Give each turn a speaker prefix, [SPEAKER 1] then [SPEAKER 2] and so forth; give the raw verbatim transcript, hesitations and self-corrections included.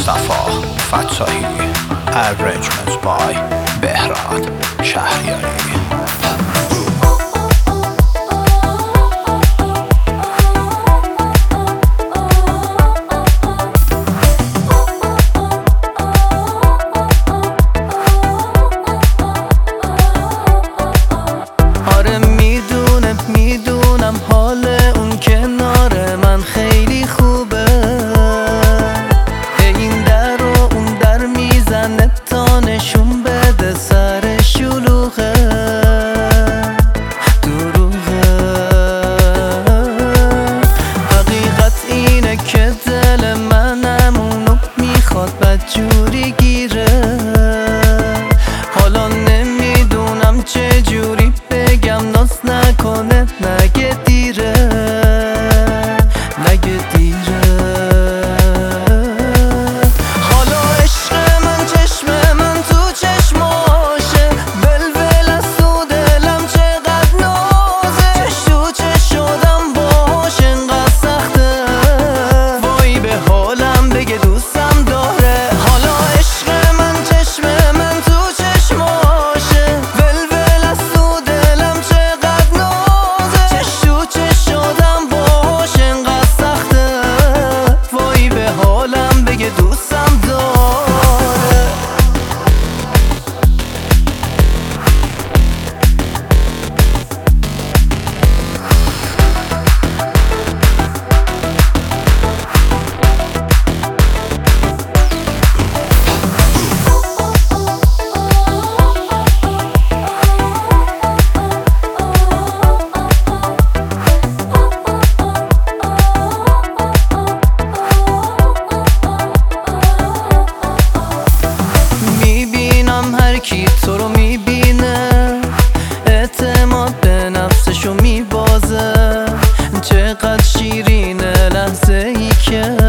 [SPEAKER 1] مصطفی فتاحی. Arrangements by بهراد شهریاری.
[SPEAKER 2] آره میدونم میدونم حال اون کنار من خیلی خوبه. این در و اون در میزنه تا نشون بده سر شلوغه. دروغه حقیقت اینه که دل منم اونو میخواد بدجوری گیره. حالا نمیدونم چه جوری بگم ناز نکنه نگه دیره نگه دیره. حالا عشق من چشم من تو چشماشه، ولول از تو دلم چقدر نازه. چش تو چش شدم باهاش انقدر سخته، وای به حالم بگه دوستم داره. حالا عشق من چشم من تو چشماشه، ولول از تو دلم چقدر نازه. چش تو چش شدم باهاش انقدر سخته، وای به حالم بگه دوستم داره. میبینم هر کی تو رو میبینه، اعتماد به نفسشو میبازه. چقدر شیرینه لحظه ای که